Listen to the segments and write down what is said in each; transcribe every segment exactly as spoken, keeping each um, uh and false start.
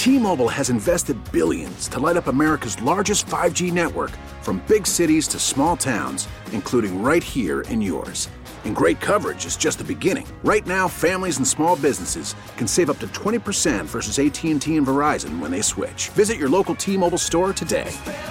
T-Mobile has invested billions to light up America's largest five G network, from big cities to small towns, including right here in yours. And great coverage is just the beginning. Right now, families and small businesses can save up to twenty percent versus A T and T and Verizon when they switch. Visit your local T-Mobile store today.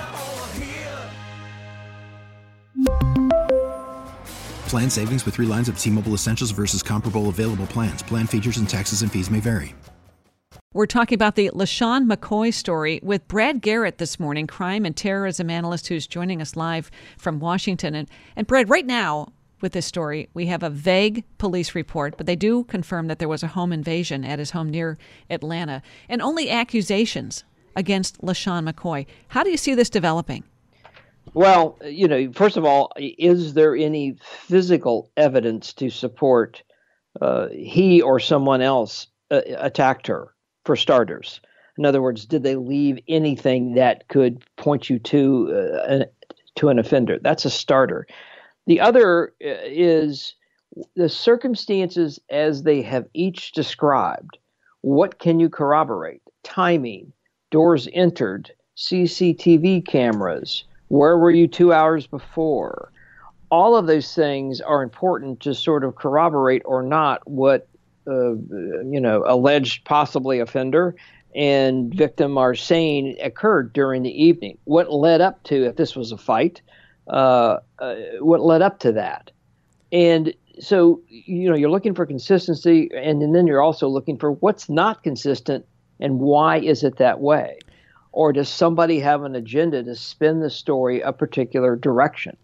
Plan savings with three lines of T-Mobile Essentials versus comparable available plans. Plan features and taxes and fees may vary. We're talking about the LaShawn McCoy story with Brad Garrett this morning, crime and terrorism analyst who's joining us live from Washington. And, and Brad, right now with this story, we have a vague police report, but they do confirm that there was a home invasion at his home near Atlanta and only accusations against LaShawn McCoy. How do you see this developing? Well, you know, first of all, is there any physical evidence to support uh, he or someone else uh, attacked her, for starters? In other words, did they leave anything that could point you to uh, an, to an offender? That's a starter. The other is the circumstances as they have each described. What can you corroborate? Timing, doors entered, C C T V cameras. Where were you two hours before? All of those things are important to sort of corroborate or not what, uh, you know, alleged possibly offender and victim are saying occurred during the evening. What led up to, if this was a fight, uh, uh, what led up to that? And so, you know, you're looking for consistency, and, and then you're also looking for what's not consistent and why is it that way? Or does somebody have an agenda to spin the story a particular direction?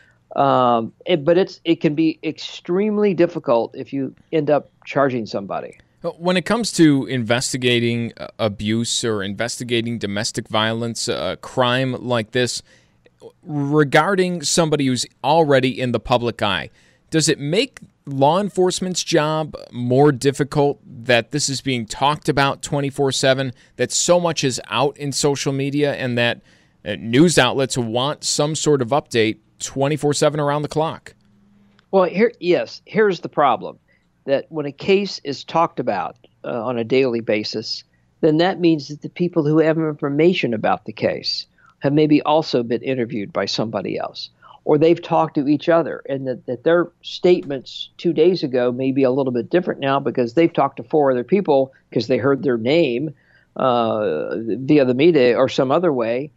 Um, it, but it's it can be extremely difficult if you end up charging somebody. When it comes to investigating abuse or investigating domestic violence, a crime like this, regarding somebody who's already in the public eye, does it make law enforcement's job more difficult that this is being talked about twenty-four seven, that so much is out in social media, and that uh, news outlets want some sort of update twenty-four seven around the clock? Well, here, yes, here's the problem. That when a case is talked about uh, on a daily basis, then that means that the people who have information about the case have maybe also been interviewed by somebody else, or they've talked to each other, and that, that their statements two days ago may be a little bit different now because they've talked to four other people because they heard their name uh, via the media or some other way.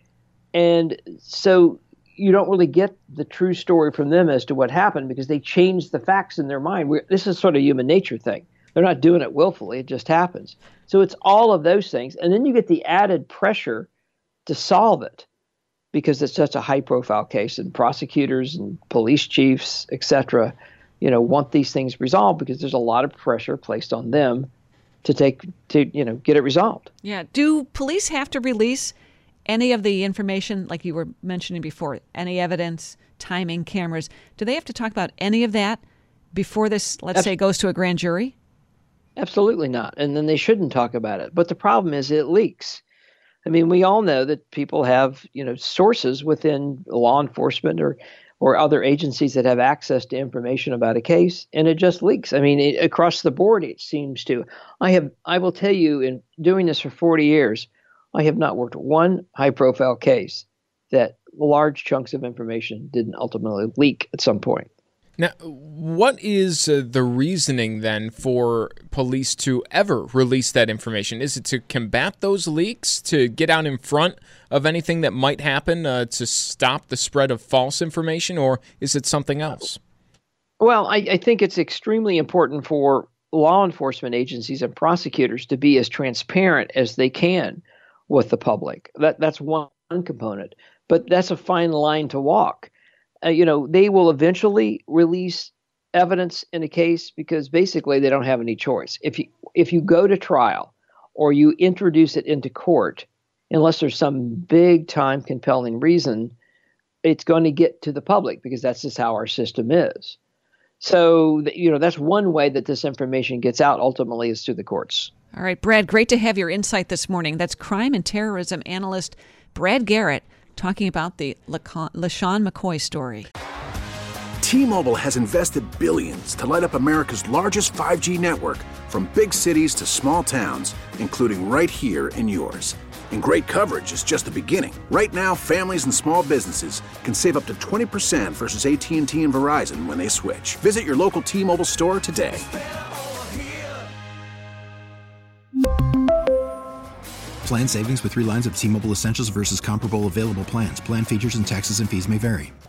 And so you don't really get the true story from them as to what happened because they changed the facts in their mind. We're, this is sort of a human nature thing. They're not doing it willfully. It just happens. So it's all of those things. And then you get the added pressure to solve it because it's such a high-profile case, and prosecutors and police chiefs, et cetera, you know, want these things resolved because there's a lot of pressure placed on them to take to you know get it resolved. Yeah. Do police have to release any of the information, like you were mentioning before, any evidence, timing, cameras? Do they have to talk about any of that before this, let's Abs- say, goes to a grand jury? Absolutely not. And then they shouldn't talk about it. But the problem is it leaks. I mean, we all know that people have, you know, sources within law enforcement or or other agencies that have access to information about a case, and it just leaks. I mean, it, across the board, it seems to. I have, I will tell you, in doing this for forty years, I have not worked one high-profile case that large chunks of information didn't ultimately leak at some point. Now, what is uh, the reasoning then for police to ever release that information? Is it to combat those leaks, to get out in front of anything that might happen, uh, to stop the spread of false information, or is it something else? Well, I, I think it's extremely important for law enforcement agencies and prosecutors to be as transparent as they can with the public. That that's one component, but that's a fine line to walk. Uh, you know, they will eventually release evidence in a case because basically they don't have any choice. If you if you go to trial or you introduce it into court, unless there's some big time compelling reason, it's going to get to the public because that's just how our system is. So, you know, that's one way that this information gets out ultimately is through the courts. All right, Brad, great to have your insight this morning. That's crime and terrorism analyst Brad Garrett talking about the LaShawn McCoy story. T-Mobile has invested billions to light up America's largest five G network, from big cities to small towns, including right here in yours. And great coverage is just the beginning. Right now, families and small businesses can save up to twenty percent versus A T and T and Verizon when they switch. Visit your local T-Mobile store today. Plan savings with three lines of T-Mobile Essentials versus comparable available plans. Plan features and taxes and fees may vary.